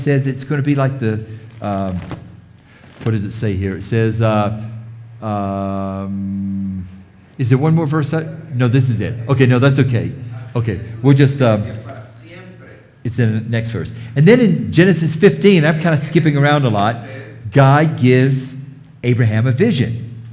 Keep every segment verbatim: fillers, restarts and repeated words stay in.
says it's going to be like the, um, what does it say here? It says, uh, um, is there one more verse? No, this is it. Okay, no, that's okay. Okay, we'll just, um, it's in the next verse. And then in Genesis fifteen, I'm kind of skipping around a lot, God gives Abraham a vision.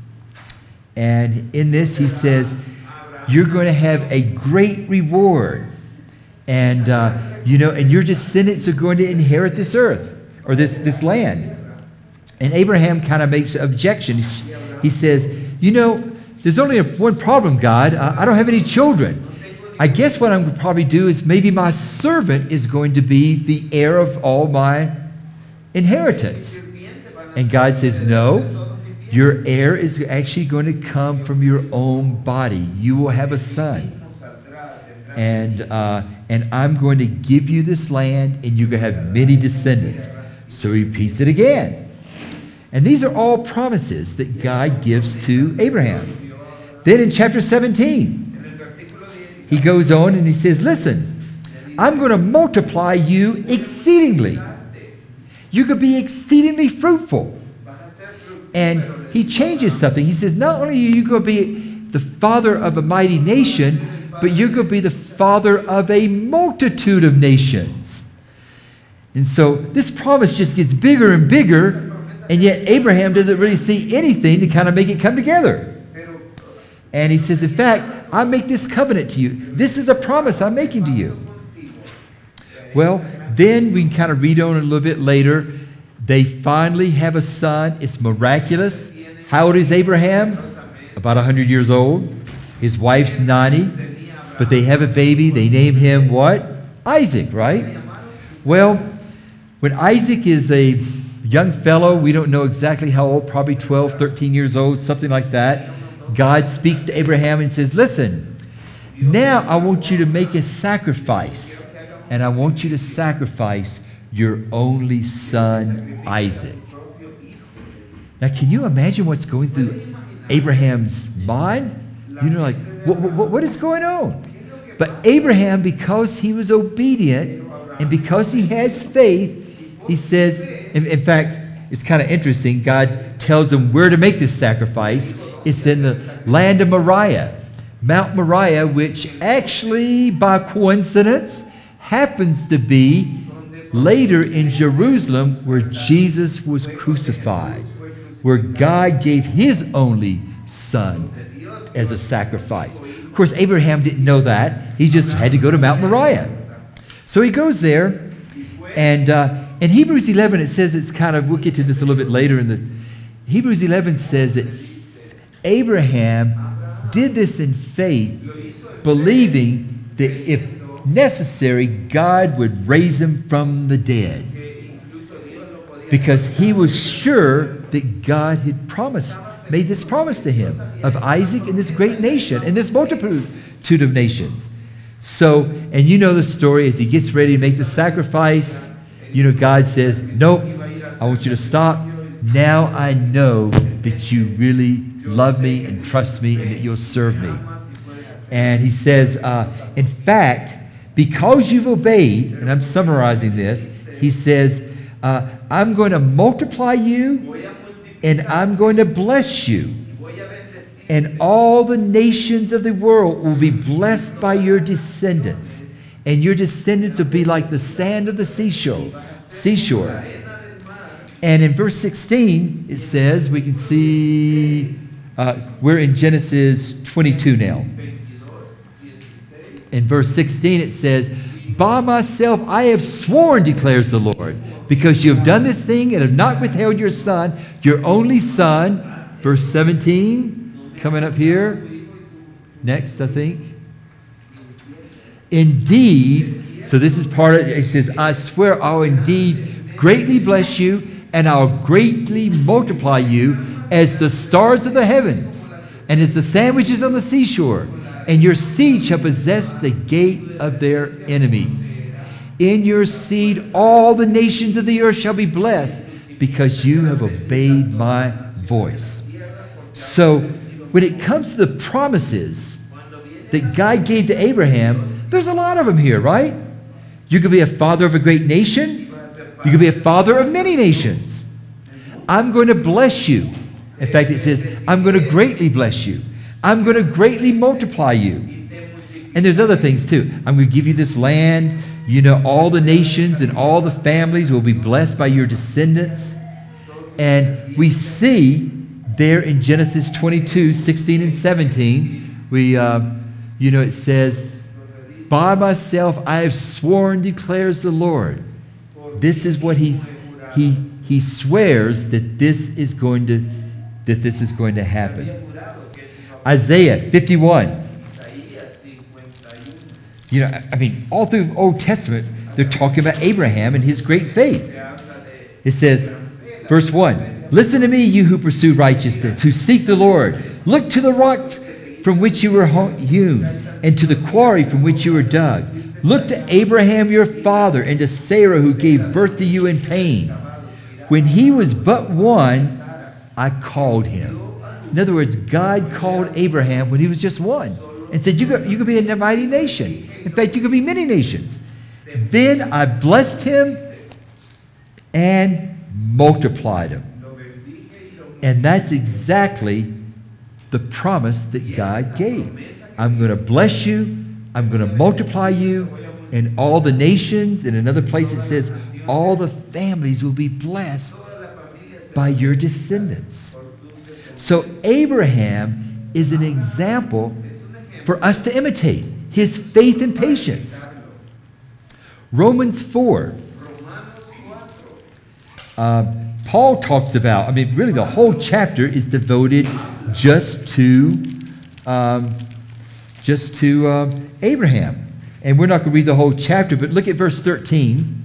And in this, he says, you're going to have a great reward. And, uh, you know, and your descendants are going to inherit this earth, or this, this land. And Abraham kind of makes an objection. He says, you know, there's only a, one problem, God. I, I don't have any children. I guess what I'm going to probably do is maybe my servant is going to be the heir of all my inheritance. And God says, no, your heir is actually going to come from your own body. You will have a son. And, uh, and I'm going to give you this land, and you're going to have many descendants. So he repeats it again. And these are all promises that God gives to Abraham. Then in chapter seventeen, he goes on and he says, listen, I'm going to multiply you exceedingly. You could be exceedingly fruitful. And he changes something. He says, not only are you going to be the father of a mighty nation, but you're going to be the father of a multitude of nations. And so this promise just gets bigger and bigger, and yet Abraham doesn't really see anything to kind of make it come together. And he says, in fact, I make this covenant to you. This is a promise I'm making to you. Well, then we can kind of read on a little bit later. They finally have a son. It's miraculous. How old is Abraham? About one hundred years old. His wife's ninety. But they have a baby. They name him what? Isaac, right? Well, when Isaac is a young fellow, we don't know exactly how old, probably twelve, thirteen years old, something like that. God speaks to Abraham and says, listen, now I want you to make a sacrifice, and I want you to sacrifice your only son, Isaac. Now, can you imagine what's going through Abraham's mind? You know, like, what, what, what is going on? But Abraham, because he was obedient and because he has faith, he says, in, in fact, it's kind of interesting. God tells him where to make this sacrifice. It's in the land of Moriah, Mount Moriah, which actually, by coincidence, happens to be later in Jerusalem where Jesus was crucified, where God gave his only son as a sacrifice. Of course, Abraham didn't know that. He just had to go to Mount Moriah. So he goes there, and uh, in Hebrews eleven, it says it's kind of, we'll get to this a little bit later in the, Hebrews eleven says that Abraham did this in faith, believing that if necessary, God would raise him from the dead. Because he was sure that God had promised, made this promise to him of Isaac and this great nation and this multitude of nations. So, and you know the story, as he gets ready to make the sacrifice, you know, God says, nope, I want you to stop. Now I know that you really love me and trust me and that you'll serve me. And he says, uh, in fact, because you've obeyed, and I'm summarizing this, he says, uh, I'm going to multiply you and I'm going to bless you. And all the nations of the world will be blessed by your descendants. And your descendants will be like the sand of the seashore. seashore. And in verse sixteen, it says, we can see, uh, we're in Genesis twenty-two now. In verse sixteen, it says, by myself I have sworn, declares the Lord, because you have done this thing and have not withheld your son, your only son. Verse seventeen, coming up here. Next, I think. Indeed, so this is part of it. It says, I swear I'll indeed greatly bless you, and I'll greatly multiply you as the stars of the heavens and as the sandwiches on the seashore. And your seed shall possess the gate of their enemies. In your seed all the nations of the earth shall be blessed, because you have obeyed my voice. So when it comes to the promises that God gave to Abraham, there's a lot of them here, right? You could be a father of a great nation. You're going to be a father of many nations. I'm going to bless you. In fact, it says, I'm going to greatly bless you. I'm going to greatly multiply you. And there's other things too. I'm going to give you this land. You know, all the nations and all the families will be blessed by your descendants. And we see there in Genesis twenty-two, sixteen and seventeen, we, uh, you know, it says, by myself I have sworn, declares the Lord. This is what he's, he, he swears that this is going to, that this is going to happen. Isaiah fifty-one. You know, I mean, all through the Old Testament, they're talking about Abraham and his great faith. It says, verse one, listen to me, you who pursue righteousness, who seek the Lord. Look to the rock from which you were hewn, and to the quarry from which you were dug. Look to Abraham your father, and to Sarah who gave birth to you in pain. When he was but one, I called him. In other words, God called Abraham when he was just one, and said, you could, you could be a mighty nation. In fact, you could be many nations. Then I blessed him and multiplied him. And that's exactly the promise that God gave. I'm going to bless you. I'm going to multiply you. And all the nations, in another place it says, all the families will be blessed by your descendants. So Abraham is an example for us to imitate. His faith and patience. Romans four. Uh, Paul talks about, I mean, really the whole chapter is devoted just to, um, just to uh, Abraham. And we're not going to read the whole chapter, but look at verse thirteen.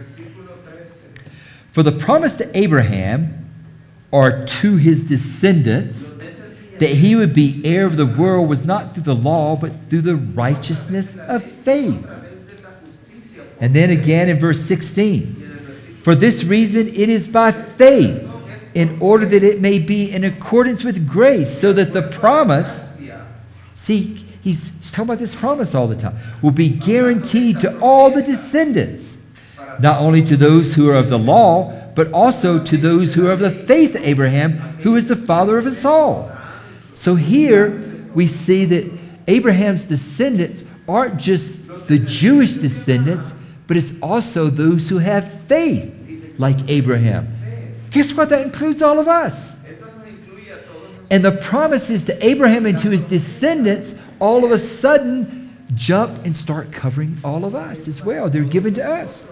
For the promise to Abraham, or to his descendants, that he would be heir of the world was not through the law, but through the righteousness of faith. And then again in verse sixteen. For this reason it is by faith, in order that it may be in accordance with grace, so that the promise, see, he's, he's talking about this promise all the time, will be guaranteed to all the descendants, not only to those who are of the law, but also to those who are of the faith of Abraham, who is the father of us all. So here we see that Abraham's descendants aren't just the Jewish descendants, but it's also those who have faith like Abraham. Guess what? That includes all of us. And the promises to Abraham and to his descendants all of a sudden jump and start covering all of us as well. They're given to us.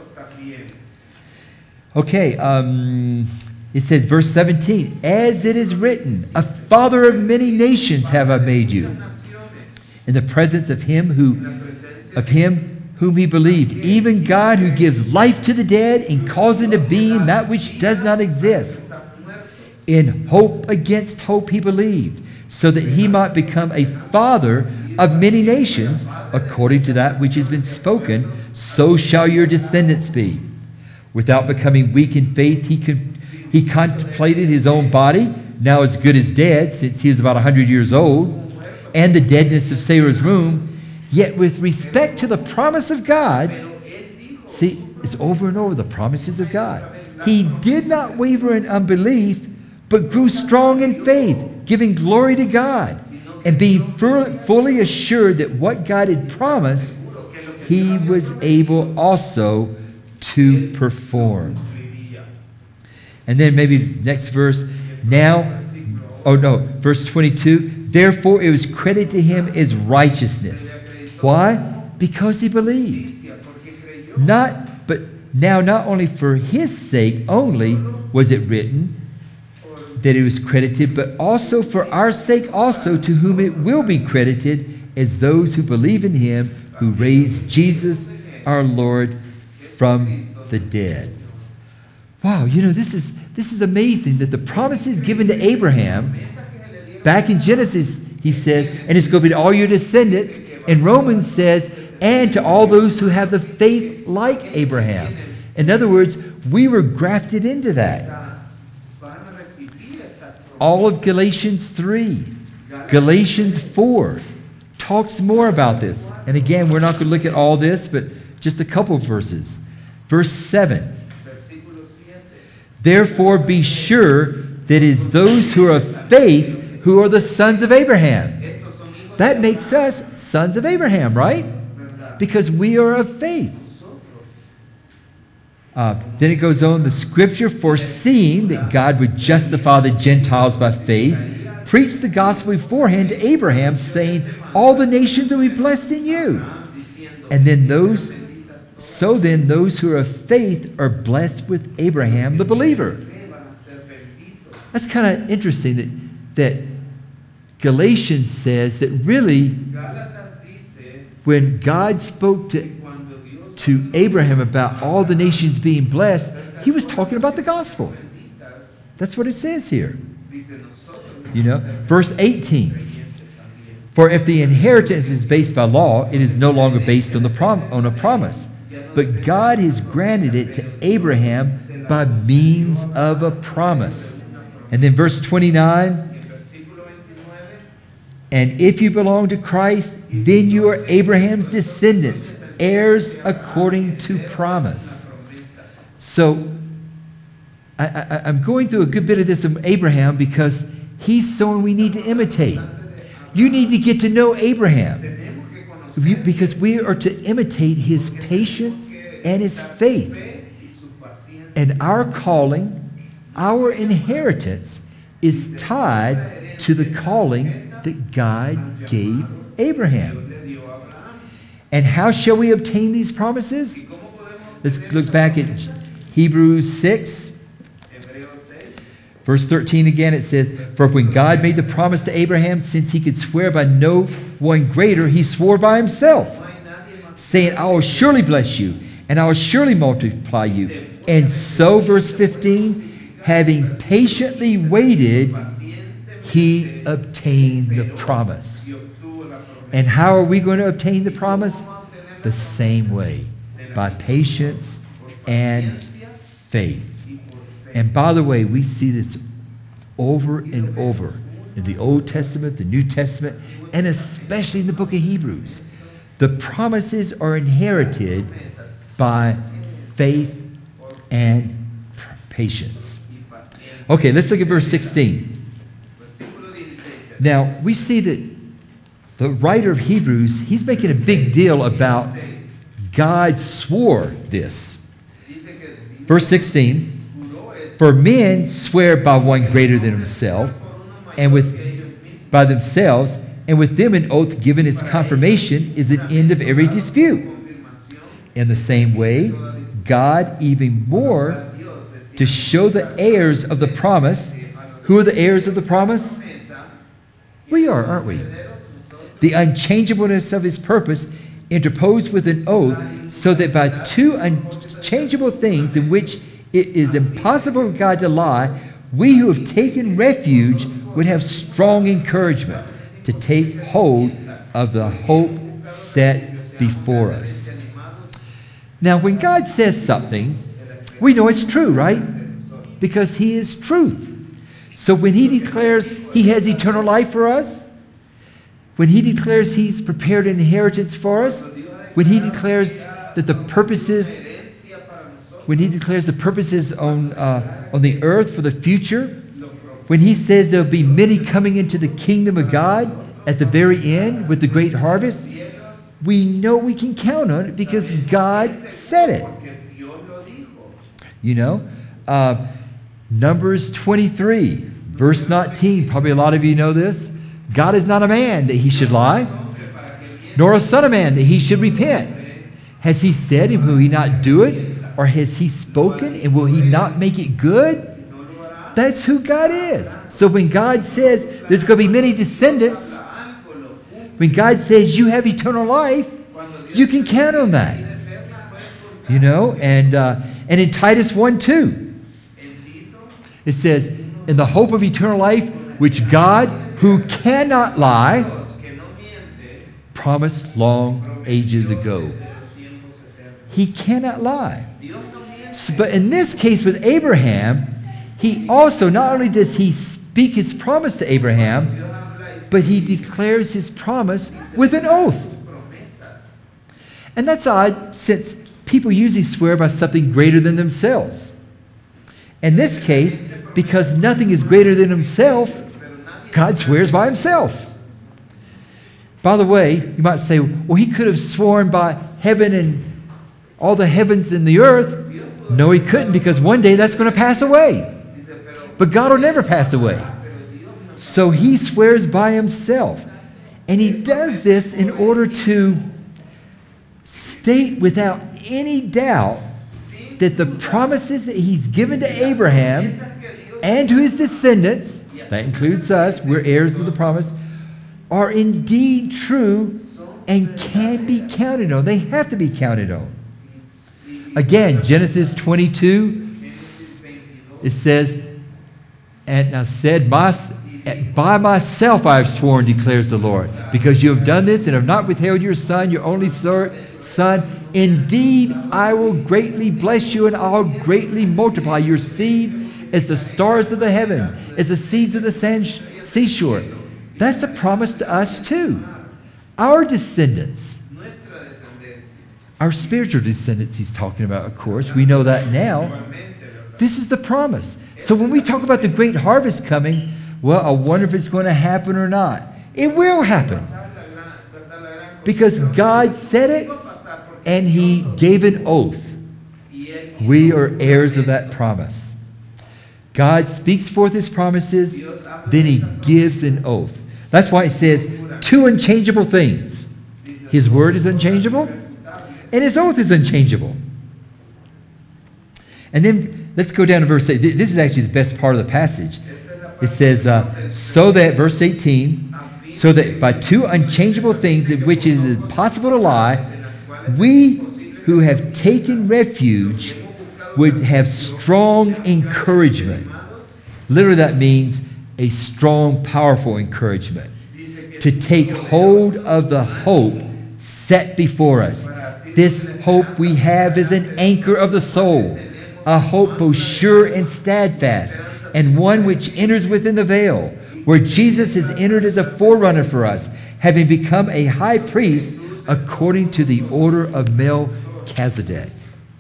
Okay, um, it says, verse seventeen, as it is written, a father of many nations have I made you, in the presence of him who, of him whom he believed, even God who gives life to the dead and calls into being that which does not exist. In hope against hope he believed, so that he might become a father of many nations, according to that which has been spoken, so shall your descendants be. Without becoming weak in faith, he con- he contemplated his own body, now as good as dead, since he was about one hundred years old, and the deadness of Sarah's womb. Yet with respect to the promise of God, see, it's over and over, the promises of God. He did not waver in unbelief, but grew strong in faith, giving glory to God, and being fully assured that what God had promised, he was able also to perform. And then maybe next verse, now, oh no, verse twenty-two, therefore it was credited to him as righteousness. Why? Because he believed. Not, but now not only for his sake only was it written that it was credited, but also for our sake also, to whom it will be credited as those who believe in him who raised Jesus our Lord from the dead. Wow, you know, this is this is amazing that the promises given to Abraham back in Genesis, he says, and it's going to be to all your descendants. And Romans says, and to all those who have the faith like Abraham. In other words, we were grafted into that. All of Galatians three, Galatians four talks more about this. And again, we're not going to look at all this, but just a couple of verses. Verse seven. Therefore be sure that it is those who are of faith who are the sons of Abraham. That makes us sons of Abraham, right? Because we are of faith. Uh, then it goes on, the scripture foreseeing that God would justify the Gentiles by faith, preached the gospel beforehand to Abraham, saying, all the nations will be blessed in you. And then those, so then those who are of faith are blessed with Abraham, the believer. That's kind of interesting that, that Galatians says that really when God spoke to to Abraham about all the nations being blessed, he was talking about the gospel. That's what it says here. You know, verse eighteen. For if the inheritance is based by law, it is no longer based on the prom- on a promise. But God has granted it to Abraham by means of a promise. And then verse twenty-nine. And if you belong to Christ, then you are Abraham's descendants, heirs according to promise. So I, I, I'm going through a good bit of this of Abraham because he's someone we need to imitate. You need to get to know Abraham because we are to imitate his patience and his faith. And our calling, our inheritance is tied to the calling that God gave Abraham. And how shall we obtain these promises? Let's look back at Hebrews six. Verse thirteen again, it says, for when God made the promise to Abraham, since he could swear by no one greater, he swore by himself, saying, I will surely bless you, and I will surely multiply you. And so, verse fifteen, having patiently waited, he obtained the promise. And how are we going to obtain the promise? The same way, by patience and faith. And by the way, we see this over and over in the Old Testament, the New Testament, and especially in the book of Hebrews. The promises are inherited by faith and patience. Okay, let's look at verse sixteen. Now, we see that the writer of Hebrews, he's making a big deal about God swore this. Verse sixteen, for men swear by one greater than himself, and with by themselves, and with them an oath given its confirmation is an end of every dispute. In the same way, God even more to show the heirs of the promise. Who are the heirs of the promise? We are, aren't we? The unchangeableness of his purpose interposed with an oath, so that by two unchangeable things in which it is impossible for God to lie, we who have taken refuge would have strong encouragement to take hold of the hope set before us. Now, when God says something, we know it's true, right? Because he is truth. So when he declares he has eternal life for us, when he declares he's prepared an inheritance for us, when he declares that the purposes, when he declares the purposes on, uh, on the earth for the future, when he says there'll be many coming into the kingdom of God at the very end with the great harvest, we know we can count on it because God said it. You know, uh, Numbers twenty-three, verse nineteen, probably a lot of you know this. God is not a man that he should lie, nor a son of man that he should repent. Has he said, and will he not do it? Or has he spoken, and will he not make it good? That's who God is. So when God says there's going to be many descendants, when God says you have eternal life, you can count on that. You know, and uh, and in Titus one two, it says, in the hope of eternal life, which God, who cannot lie, promised long ages ago. He cannot lie. So, but in this case with Abraham, he also, not only does he speak his promise to Abraham, but he declares his promise with an oath. And that's odd, since people usually swear by something greater than themselves. In this case, because nothing is greater than himself, God swears by himself. By the way, you might say, well, he could have sworn by heaven and all the heavens and the earth. No, he couldn't, because one day that's going to pass away. But God will never pass away. So he swears by himself. And he does this in order to state without any doubt that the promises that he's given to Abraham and to his descendants, that includes us, we're heirs of the promise, are indeed true and can be counted on. They have to be counted on. Again, Genesis twenty-two, it says, and now said, my, by myself I have sworn, declares the Lord, because you have done this and have not withheld your son, your only son. Indeed, I will greatly bless you, and I'll greatly multiply your seed as the stars of the heaven, as the seas of the sand seashore. That's a promise to us too. Our descendants, our spiritual descendants he's talking about, of course. We know that now. This is the promise. So when we talk about the great harvest coming, well, I wonder if it's going to happen or not. It will happen. Because God said it, and he gave an oath. We are heirs of that promise. God speaks forth his promises, then he gives an oath. That's why it says two unchangeable things. His word is unchangeable, and his oath is unchangeable. And then let's go down to verse eight. This is actually the best part of the passage. It says, uh, so that, verse eighteen, so that by two unchangeable things in which it is impossible to lie, we who have taken refuge would have strong encouragement. Literally, that means a strong, powerful encouragement. To take hold of the hope set before us. This hope we have is an anchor of the soul, a hope both sure and steadfast, and one which enters within the veil, where Jesus has entered as a forerunner for us, having become a high priest according to the order of Melchizedek.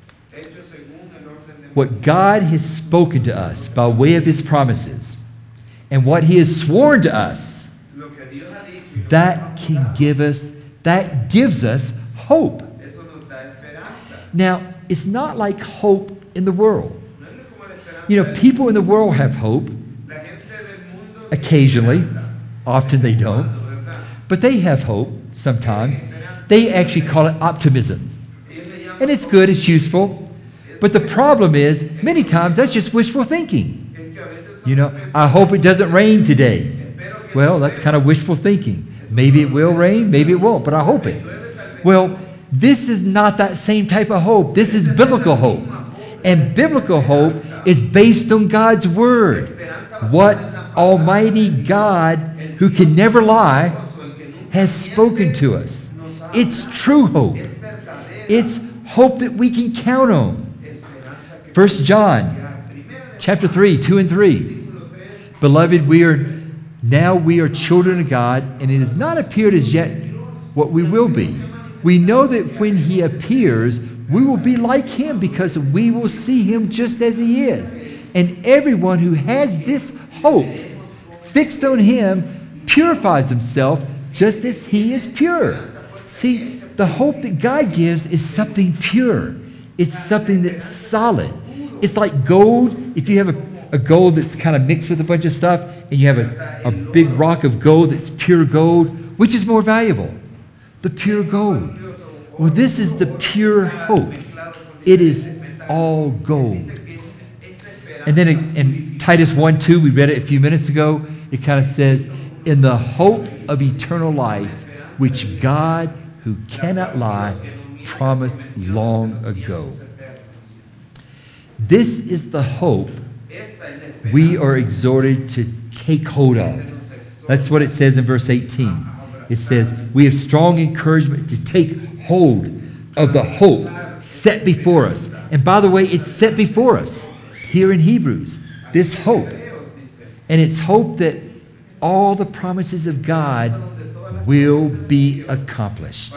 What God has spoken to us by way of his promises, and what he has sworn to us, that can give us, that gives us hope. Now, it's not like hope in the world. You know, people in the world have hope. Occasionally. Often they don't. But they have hope sometimes. They actually call it optimism. And it's good, it's useful. But the problem is, many times, that's just wishful thinking. You know, I hope it doesn't rain today. Well, that's kind of wishful thinking. Maybe it will rain, maybe it won't, but I hope it. Well, this is not that same type of hope. This is biblical hope. And biblical hope is based on God's word. What Almighty God, who can never lie, has spoken to us. It's true hope. It's hope that we can count on. First John chapter three, two and three. Beloved, we are now we are children of God, and it has not appeared as yet what we will be. We know that when he appears, we will be like him, because we will see him just as he is. And everyone who has this hope fixed on him purifies himself just as he is pure. See, the hope that God gives is something pure. It's something that's solid. It's like gold. If you have a, a gold that's kind of mixed with a bunch of stuff, and you have a, a big rock of gold that's pure gold, which is more valuable? The pure gold. Well, this is the pure hope. It is all gold. And then in, in Titus one two, we read it a few minutes ago, it kind of says, in the hope of eternal life, which God, who cannot lie, promised long ago. This is the hope we are exhorted to take hold of. That's what it says in verse eighteen. It says, we have strong encouragement to take hold of the hope set before us. And by the way, it's set before us here in Hebrews, this hope. And it's hope that all the promises of God will be accomplished.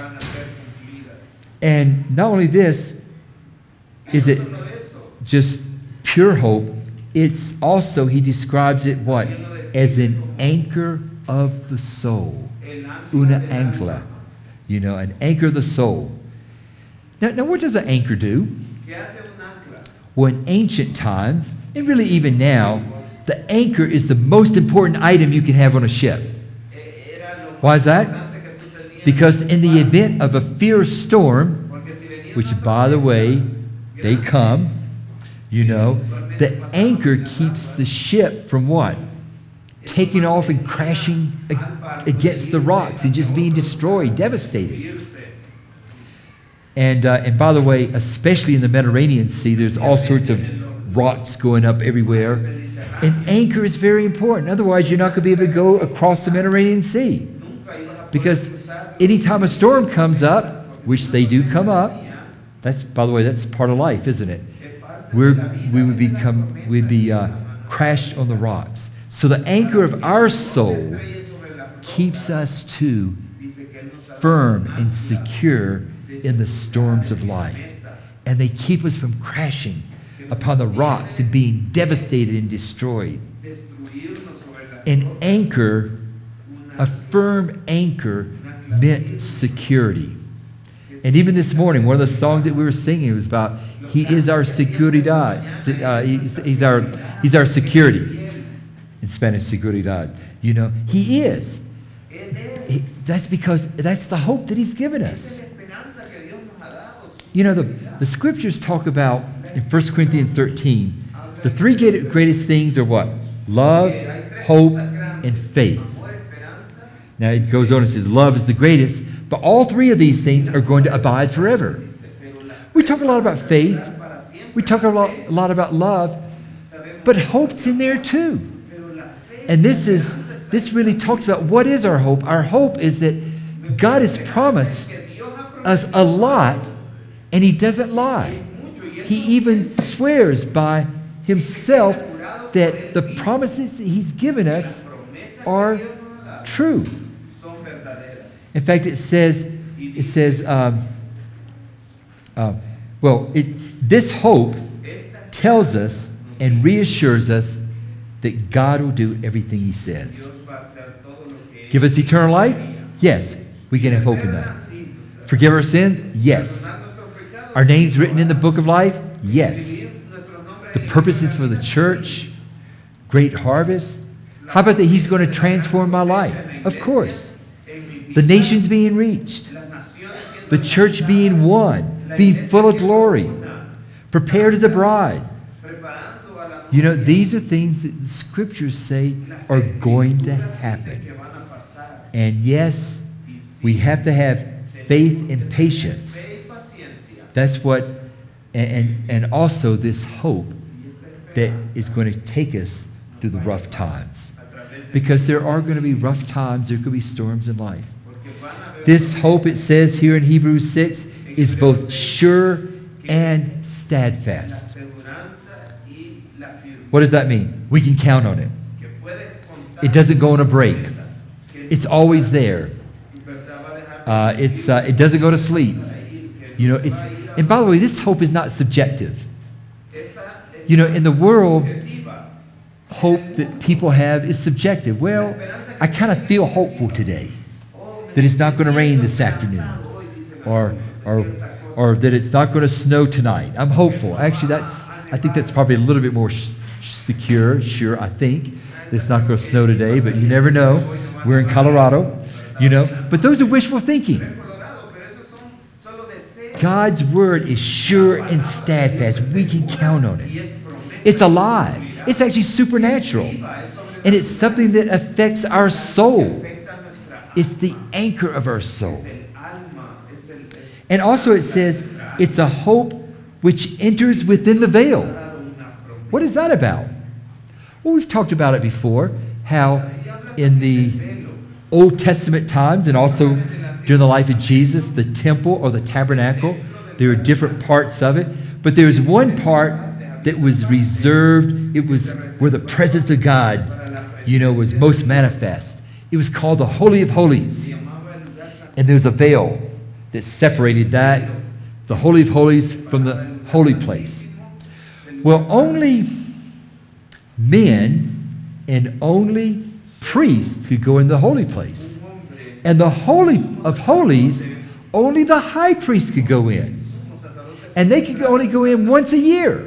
And not only this, is it just pure hope, it's also, he describes it what? As an anchor of the soul. Una ancla. You know, an anchor of the soul. Now, now what does an anchor do? Well, in ancient times, and really even now, the anchor is the most important item you can have on a ship. Why is that? Because in the event of a fierce storm, which, by the way, they come, you know, the anchor keeps the ship from what? Taking off and crashing against the rocks and just being destroyed, devastated. And, uh, and by the way, especially in the Mediterranean Sea, there's all sorts of rocks going up everywhere. An anchor is very important. Otherwise, you're not going to be able to go across the Mediterranean Sea. Because anytime a storm comes up, which they do come up, that's, by the way, that's part of life, isn't it? We're, we would become, we'd be uh, crashed on the rocks. So the anchor of our soul keeps us too firm and secure in the storms of life. And they keep us from crashing upon the rocks and being devastated and destroyed. An anchor, a firm anchor, meant security. And even this morning, one of the songs that we were singing was about, He is our seguridad. Uh, he's, he's, our, he's our security. In Spanish, seguridad. You know, He is. He, that's because that's the hope that He's given us. You know, the, the scriptures talk about, in First Corinthians thirteen, the three greatest things are what? Love, hope, and faith. Now it goes on and says love is the greatest, but all three of these things are going to abide forever. We talk a lot about faith. We talk a lot, a lot about love, but hope's in there too. And this is this really talks about what is our hope. Our hope is that God has promised us a lot, and He doesn't lie. He even swears by Himself that the promises that He's given us are true. In fact, it says, it says, um, uh, well, it, this hope tells us and reassures us that God will do everything He says. Give us eternal life? Yes, we can have hope in that. Forgive our sins? Yes. Our names written in the book of life? Yes. The purposes for the church? Great harvest? How about that He's going to transform my life? Of course. The nations being reached. The church being one. Being full of glory. Prepared as a bride. You know, these are things that the scriptures say are going to happen. And yes, we have to have faith and patience. That's what, and, and also this hope that is going to take us through the rough times. Because there are going to be rough times, there could be storms in life. This hope, it says here in Hebrews six, is both sure and steadfast. What does that mean? We can count on it. It doesn't go on a break. It's always there. Uh, it's uh, it doesn't go to sleep. You know, it's and by the way, this hope is not subjective. You know, in the world, hope that people have is subjective. Well, I kind of feel hopeful today that it's not going to rain this afternoon, or or or that it's not going to snow tonight. I'm hopeful. Actually, that's I think that's probably a little bit more sh- secure. Sure, I think that it's not going to snow today, but you never know. We're in Colorado, you know. But those are wishful thinking. God's word is sure and steadfast. We can count on it. It's alive. It's actually supernatural. And it's something that affects our soul. It's the anchor of our soul. And also it says it's a hope which enters within the veil. What is that about? Well, we've talked about it before, how in the Old Testament times and also during the life of Jesus, the temple or the tabernacle, there were different parts of it. But there was one part that was reserved. It was where the presence of God, you know, was most manifest. It was called the Holy of Holies. And there was a veil that separated that, the Holy of Holies, from the holy place. Well, only men and only priests could go in the holy place. And the Holy of Holies, only the high priest could go in. And they could only go in once a year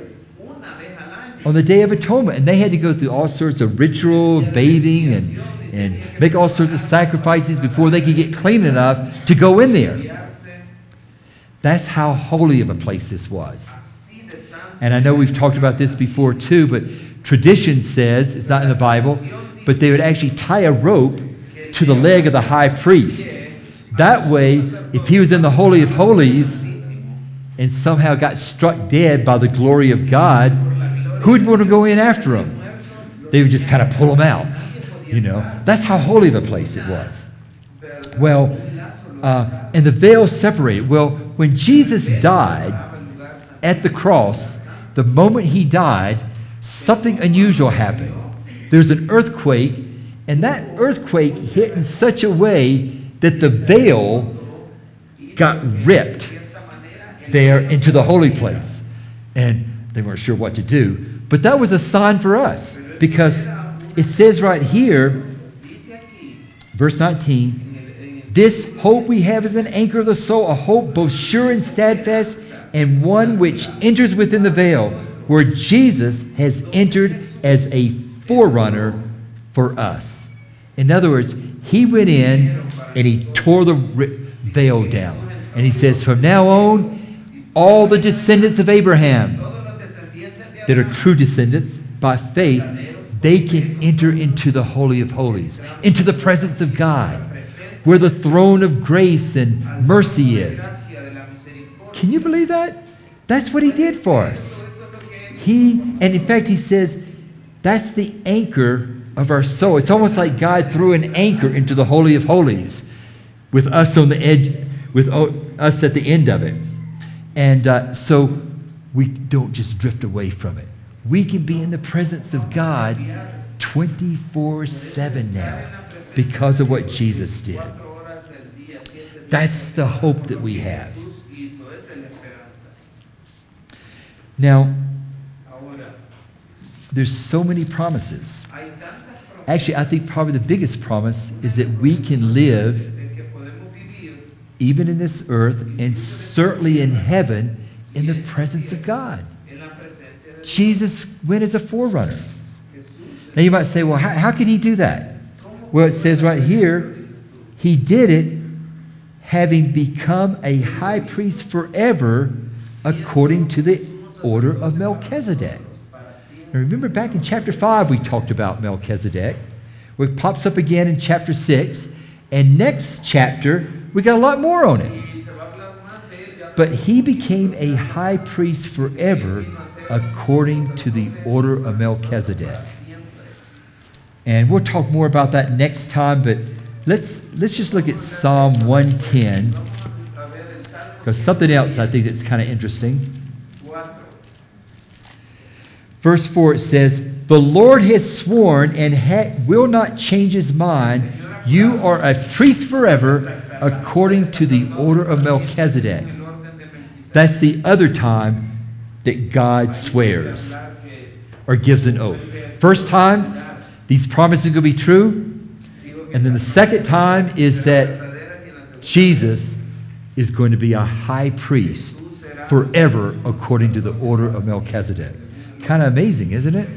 on the Day of Atonement. And they had to go through all sorts of ritual, bathing, and, and make all sorts of sacrifices before they could get clean enough to go in there. That's how holy of a place this was. And I know we've talked about this before too, but tradition says, it's not in the Bible, but they would actually tie a rope to the leg of the high priest. That way, if he was in the Holy of Holies and somehow got struck dead by the glory of God, who would want to go in after him? They would just kind of pull him out. You know, that's how holy of a place it was. Well, uh, and the veil separated. Well, when Jesus died at the cross, the moment he died, something unusual happened. There's an earthquake, and that earthquake hit in such a way that the veil got ripped there into the holy place. And they weren't sure what to do. But that was a sign for us, because it says right here, verse nineteen, this hope we have is an anchor of the soul, a hope both sure and steadfast, and one which enters within the veil, where Jesus has entered as a forerunner for us. In other words, he went in and he tore the veil down. And he says, from now on, all the descendants of Abraham that are true descendants by faith, they can enter into the Holy of Holies, into the presence of God, where the throne of grace and mercy is. Can you believe that? That's what he did for us. He, and in fact, he says, that's the anchor of our soul. It's almost like God threw an anchor into the Holy of Holies with us on the edge, with us at the end of it. And uh, so we don't just drift away from it. We can be in the presence of God twenty-four seven now because of what Jesus did. That's the hope that we have. Now, there's so many promises. Actually, I think probably the biggest promise is that we can live even in this earth and certainly in heaven in the presence of God. Jesus went as a forerunner. Now you might say, well, how, how could he do that? Well, it says right here, he did it having become a high priest forever according to the order of Melchizedek. Now remember back in chapter five, we talked about Melchizedek. It pops up again in chapter six. And next chapter, we got a lot more on it. But he became a high priest forever according to the order of Melchizedek. And we'll talk more about that next time, but let's, let's just look at Psalm one ten. Because something else I think that's kind of interesting. Verse four, it says, the Lord has sworn and ha- will not change his mind. You are a priest forever according to the order of Melchizedek. That's the other time that God swears or gives an oath. First time, these promises are going to be true. And then the second time is that Jesus is going to be a high priest forever according to the order of Melchizedek. Kind of amazing, isn't it?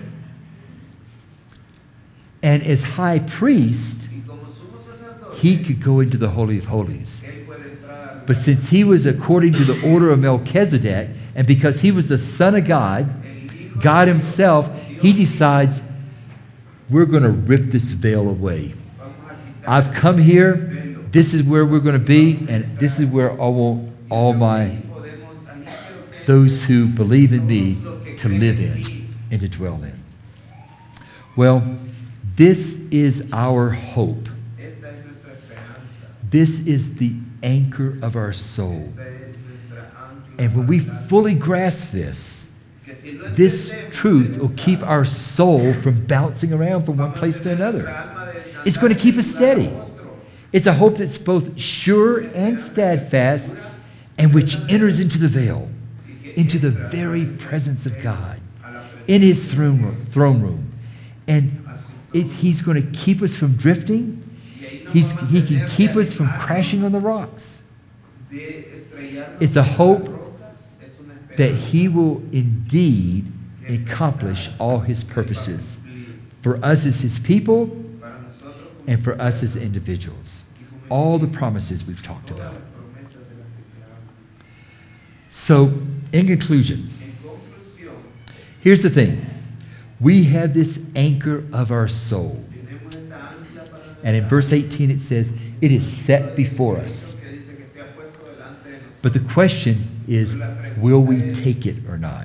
And as high priest, he could go into the Holy of Holies. But since he was according to the order of Melchizedek, and because he was the Son of God, God himself, he decides, we're going to rip this veil away. I've come here, this is where we're going to be, and this is where I want all my, those who believe in me to live in and to dwell in. Well, this is our hope. This is the anchor of our soul. And when we fully grasp this, this truth will keep our soul from bouncing around from one place to another. It's going to keep us steady. It's a hope that's both sure and steadfast, and which enters into the veil, into the very presence of God, in his throne room, throne room And it, he's going to keep us from drifting. He's, he can keep us from crashing on the rocks. It's a hope that he will indeed accomplish all his purposes for us as his people and for us as individuals. All the promises we've talked about. So, in conclusion, here's the thing. We have this anchor of our soul. And in verse eighteen it says, it is set before us. But the question is, will we take it or not?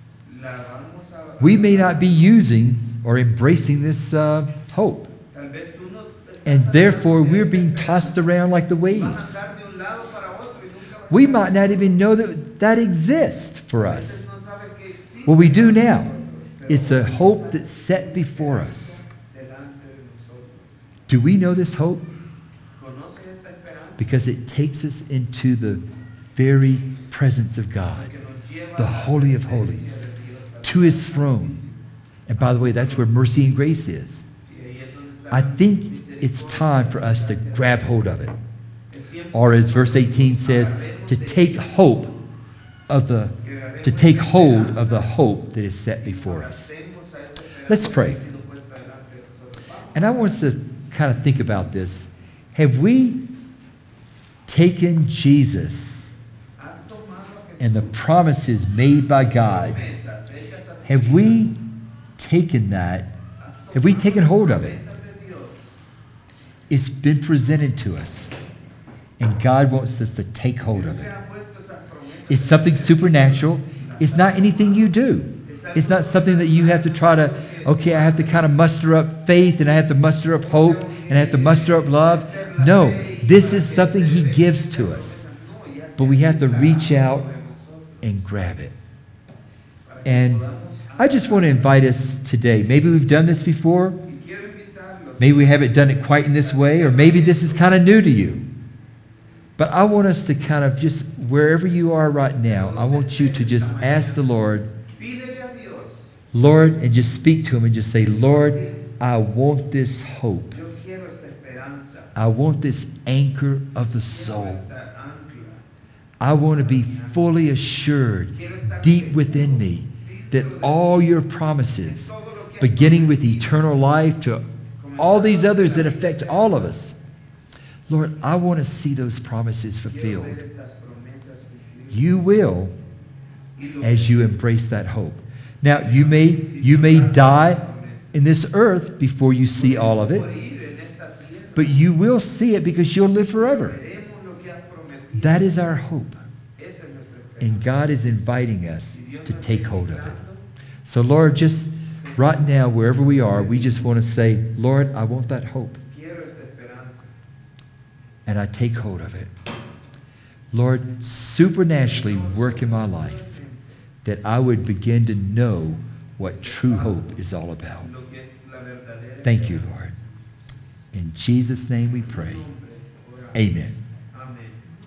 We may not be using or embracing this uh, hope. And therefore, we're being tossed around like the waves. We might not even know that that exists for us. Well, we do now. It's a hope that's set before us. Do we know this hope? Because it takes us into the very presence of God, the Holy of Holies, to his throne. And by the way, that's where mercy and grace is. I think it's time for us to grab hold of it. Or as verse eighteen says, to take hope of the, to take hold of the hope that is set before us. Let's pray. And I want us to kind of think about this. Have we taken Jesus and the promises made by God? Have we taken that? Have we taken hold of it? It's been presented to us, and God wants us to take hold of it. It's something supernatural. It's not anything you do. It's not something that you have to try to, okay, I have to kind of muster up faith, and I have to muster up hope, and I have to muster up love. No, this is something he gives to us. But we have to reach out and grab it. And I just want to invite us today. Maybe we've done this before. Maybe we haven't done it quite in this way, or maybe this is kind of new to you. But I want us to kind of just, wherever you are right now, I want you to just ask the Lord, Lord, and just speak to him and just say, Lord, I want this hope. I want this anchor of the soul. I want to be fully assured deep within me that all your promises, beginning with eternal life to all these others that affect all of us, Lord, I want to see those promises fulfilled. You will, as you embrace that hope. Now, you may, you may die in this earth before you see all of it, but you will see it because you'll live forever. That is our hope. And God is inviting us to take hold of it. So, Lord, just right now, wherever we are, we just want to say, Lord, I want that hope. And I take hold of it. Lord, supernaturally work in my life that I would begin to know what true hope is all about. Thank you, Lord. In Jesus' name we pray. Amen.